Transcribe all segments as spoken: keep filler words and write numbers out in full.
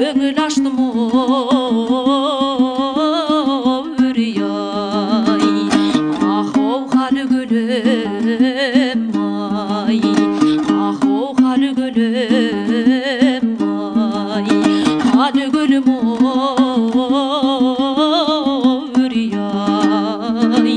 көңіл аштым өрияй ахоу қары гүлім ай ахоу қары гүлім ай қары гүлім өрияй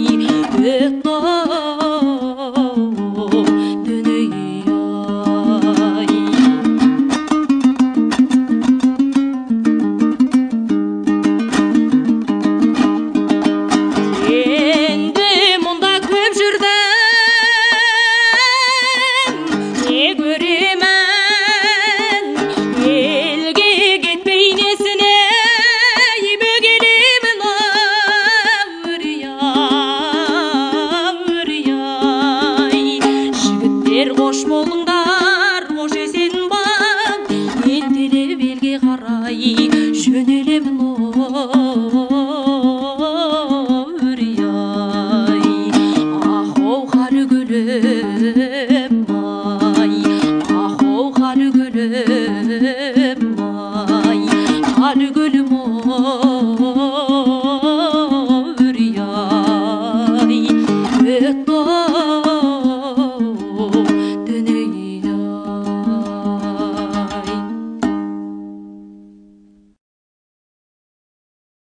қош болыңдар, қош есен бақ, ентелеп елге қарай жөнелемін өрияй. Ахоу қары гүлім ай, ахоу қары гүлім ай, қары гүлім ай.